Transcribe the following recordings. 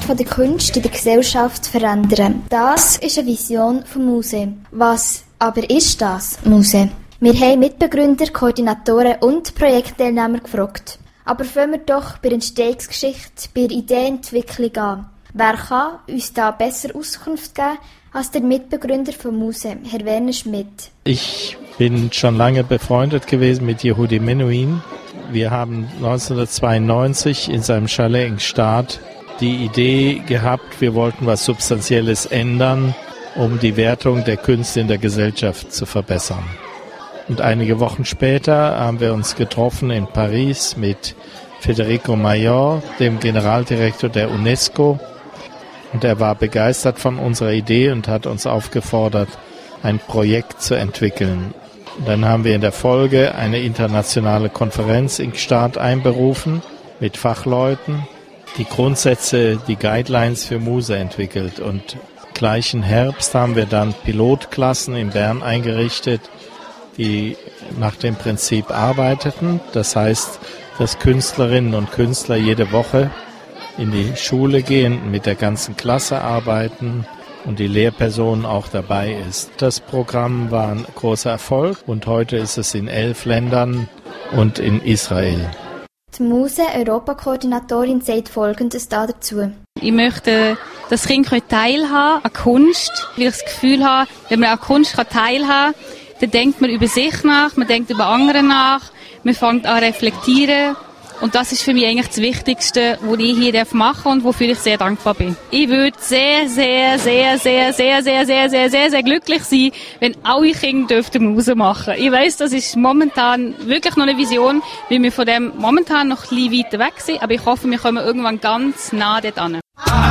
der Kunst in der Gesellschaft zu verändern. Das ist eine Vision vom Muse. Was aber ist das Muse? Wir haben Mitbegründer, Koordinatoren und Projektteilnehmer gefragt. Aber fangen wir doch bei der Entstehungsgeschichte, bei der Ideenentwicklung an. Wer kann uns da besser Auskunft geben als der Mitbegründer vom Muse, Herr Werner Schmidt? Ich bin schon lange befreundet gewesen mit Yehudi Menuhin. Wir haben 1992 in seinem Chalet in Gstaad die Idee gehabt, wir wollten was Substanzielles ändern, um die Wertung der Künste in der Gesellschaft zu verbessern. Und einige Wochen später haben wir uns getroffen in Paris mit Federico Mayor, dem Generaldirektor der UNESCO. Und er war begeistert von unserer Idee und hat uns aufgefordert, ein Projekt zu entwickeln. Und dann haben wir in der Folge eine internationale Konferenz in Gstaad einberufen mit Fachleuten, die Grundsätze, die Guidelines für Muse entwickelt. Und gleichen Herbst haben wir dann Pilotklassen in Bern eingerichtet, die nach dem Prinzip arbeiteten. Das heißt, dass Künstlerinnen und Künstler jede Woche in die Schule gehen, mit der ganzen Klasse arbeiten und die Lehrperson auch dabei ist. Das Programm war ein großer Erfolg und heute ist es in 11 Ländern und in Israel. Die Muse-Europakoordinatorin sagt Folgendes dazu. Ich möchte, dass Kinder teilhaben an Kunst, weil ich das Gefühl habe, wenn man an Kunst teilhaben kann, dann denkt man über sich nach, man denkt über andere nach, man fängt an reflektieren. Und das ist für mich eigentlich das Wichtigste, was ich hier machen darf und wofür ich sehr dankbar bin. Ich würde sehr, sehr, sehr, sehr, sehr, sehr, sehr, sehr, sehr, sehr glücklich sein, wenn alle Kinder Muse machen dürften. Ich weiss, das ist momentan wirklich noch eine Vision, weil wir von dem momentan noch ein bisschen weiter weg sind. Aber ich hoffe, wir kommen irgendwann ganz nah dort an.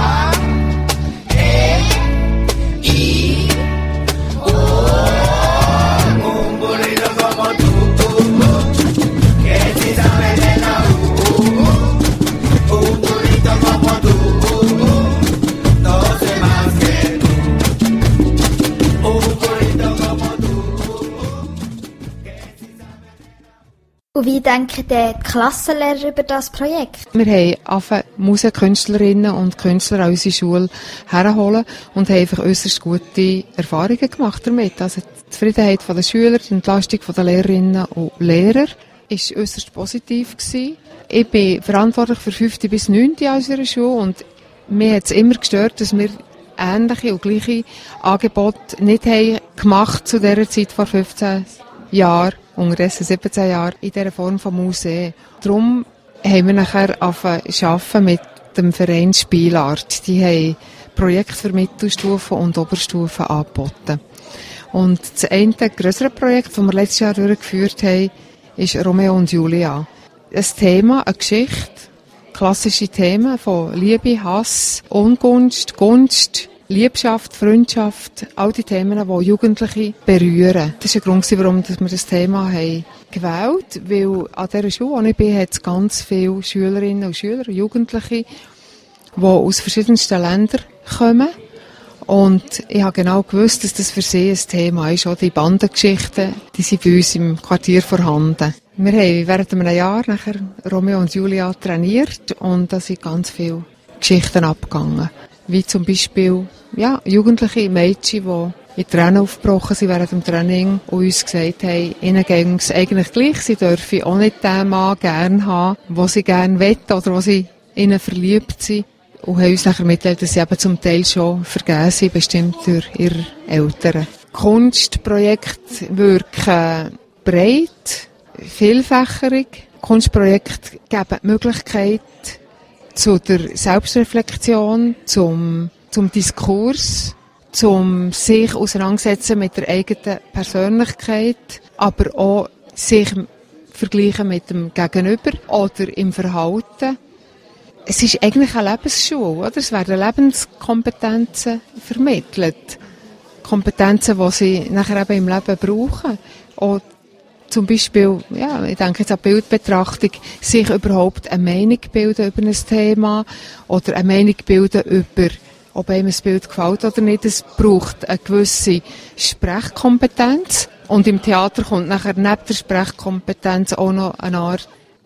Und wie denken die Klassenlehrer über das Projekt? Wir haben angefangen, Musikkünstlerinnen und Künstler an unsere Schule herholen und haben einfach äusserst gute Erfahrungen gemacht damit. Also die Zufriedenheit der Schüler, die Entlastung der Lehrerinnen und Lehrer war äusserst positiv gewesen. Ich bin verantwortlich für 5. bis 9. an unserer Schule und mir hat es immer gestört, dass wir ähnliche und gleiche Angebote nicht haben gemacht zu dieser Zeit vor 15 Jahren. Unterdessen 17 Jahre in dieser Form von Museen. Darum haben wir nachher angefangen mit dem Verein Spielart. Die haben Projekte für Mittelstufen und Oberstufen angeboten. Und das eine grössere Projekt, das wir letztes Jahr durchgeführt haben, ist Romeo und Julia. Ein Thema, eine Geschichte, klassische Themen von Liebe, Hass, Ungunst, Gunst, Liebschaft, Freundschaft, all die Themen, die Jugendliche berühren. Das ist der Grund, warum wir das Thema haben gewählt haben, weil an dieser Schule, wo ich bin, hat es ganz viele Schülerinnen und Schüler, Jugendliche, die aus verschiedensten Ländern kommen. Und ich habe genau gewusst, dass das für sie ein Thema ist. Auch die Bandengeschichten, die sind bei uns im Quartier vorhanden. Wir haben während einem Jahr nachher Romeo und Julia trainiert und da sind ganz viele Geschichten abgegangen. Wie zum Beispiel jugendliche Mädchen, die in Tränen aufgebrochen sind während dem Training und uns gesagt haben, ihnen ging es eigentlich gleich, sie dürfen auch nicht den Mann gerne haben, den sie gerne wollen oder wo sie ihnen verliebt sind. Und haben uns nachher mitgeteilt, dass sie eben zum Teil schon vergeben sind, bestimmt durch ihre Eltern. Kunstprojekte wirken breit, vielfächerig. Kunstprojekte geben die Möglichkeit zu der Selbstreflexion, zum Diskurs, zum sich auseinandersetzen mit der eigenen Persönlichkeit, aber auch sich vergleichen mit dem Gegenüber oder im Verhalten. Es ist eigentlich eine Lebensschule, oder? Es werden Lebenskompetenzen vermittelt. Kompetenzen, die sie nachher eben im Leben brauchen. Und zum Beispiel, ich denke jetzt an Bildbetrachtung, sich überhaupt eine Meinung bilden über ein Thema oder eine Meinung bilden über, ob einem ein Bild gefällt oder nicht. Es braucht eine gewisse Sprechkompetenz und im Theater kommt nachher neben der Sprechkompetenz auch noch eine Art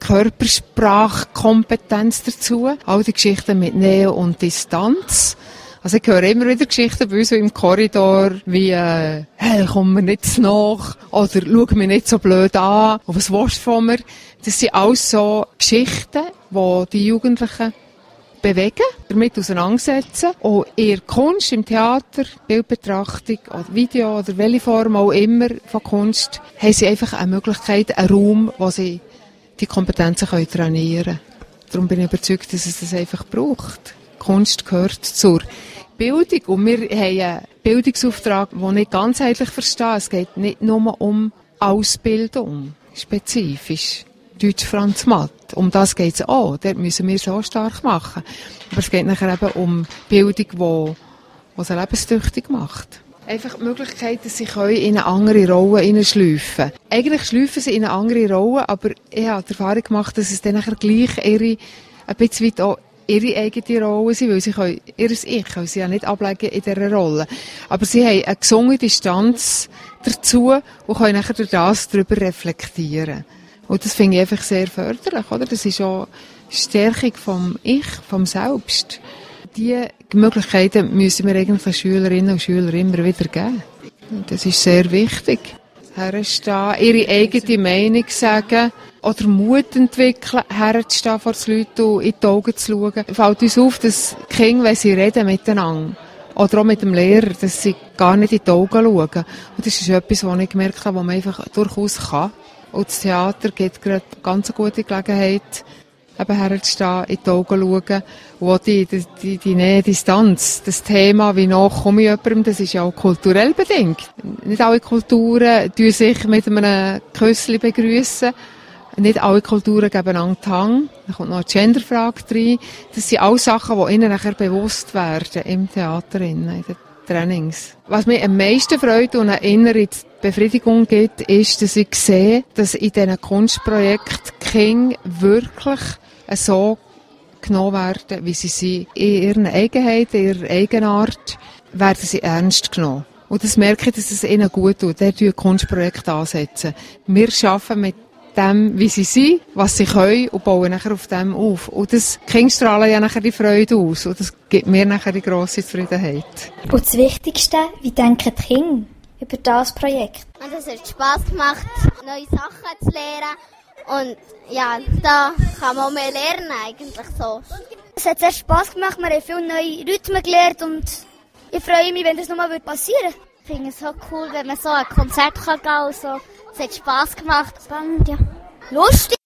Körpersprachkompetenz dazu. All die Geschichten mit Nähe und Distanz. Also ich höre immer wieder Geschichten bei uns so im Korridor, wie, hey, komm mir nicht zu nach, oder schau mich nicht so blöd an, und was willst du von mir? Das sind alles so Geschichten, die die Jugendlichen bewegen, damit auseinandersetzen. Und in der Kunst, im Theater, Bildbetrachtung oder Video oder welche Form auch immer von Kunst, haben sie einfach eine Möglichkeit, einen Raum, wo sie die Kompetenzen trainieren können. Darum bin ich überzeugt, dass es das einfach braucht. Kunst gehört zur Bildung und wir haben einen Bildungsauftrag, den nicht ganzheitlich verstehen. Es geht nicht nur um Ausbildung, spezifisch. Deutsch, Franz, Math. Um das geht es auch. Dort müssen wir so stark machen. Aber es geht nachher eben um Bildung, die sie lebenstüchtig macht. Einfach die Möglichkeit, dass sie in eine andere Rolle hineinschleifen. Eigentlich schleifen sie in eine andere Rolle, aber ich habe die Erfahrung gemacht, dass es dann nachher gleich ein bisschen weit auch ihre eigene Rolle sind, weil sie ihr Ich können sie ja nicht ablegen in dieser Rolle. Aber sie haben eine gesunde Distanz dazu und können nachher durch das darüber reflektieren. Und das finde ich einfach sehr förderlich, oder? Das ist auch Stärkung vom Ich, vom Selbst. Diese Möglichkeiten müssen wir eigentlich den Schülerinnen und Schülern immer wieder geben. Und das ist sehr wichtig. Herstehen, ihre eigene Meinung sagen oder Mut entwickeln, herzustehen vor den Leuten und in die Augen zu schauen. Fällt uns auf, dass die Kinder, wenn sie reden miteinander, oder auch mit dem Lehrer, dass sie gar nicht in die Augen schauen. Und das ist etwas, was ich gemerkt habe, was man einfach durchaus kann. Und das Theater gibt gerade ganz eine gute Gelegenheit, eben herzustehen, in die Augen schauen. Und auch die Nähe, Distanz, das Thema, wie nah komme ich jemandem, das ist ja auch kulturell bedingt. Nicht alle Kulturen tun sich mit einem Küssli begrüßen. Nicht alle Kulturen geben einander die Hand. Da kommt noch eine Genderfrage rein. Das sind alles Sachen, die ihnen nachher bewusst werden im Theater, in den Trainings. Was mir am meisten Freude und eine innere Befriedigung gibt, ist, dass ich sehe, dass in diesen Kunstprojekten die Kinder wirklich so genommen werden, wie sie sind. In ihren Eigenheiten, in ihrer Eigenart werden sie ernst genommen. Und das merke ich, dass es ihnen gut tut. Der tut Kunstprojekte ansetzen. Wir arbeiten mit dem, wie sie sind, was sie können und bauen nachher auf dem auf. Und das Kinder strahlen ja nachher die Freude aus und das gibt mir nachher die grosse Zufriedenheit. Und das Wichtigste, wie denken die Kinder über das Projekt? Und es hat Spass gemacht, neue Sachen zu lernen und ja, da kann man auch mehr lernen eigentlich so. Es hat sehr Spass gemacht, wir haben viele neue Rhythmen gelernt und ich freue mich, wenn das nochmal passieren würde. Ich finde es so cool, wenn man so ein Konzert gehen kann und so. Es hat Spass gemacht. Spannend, ja. Lustig.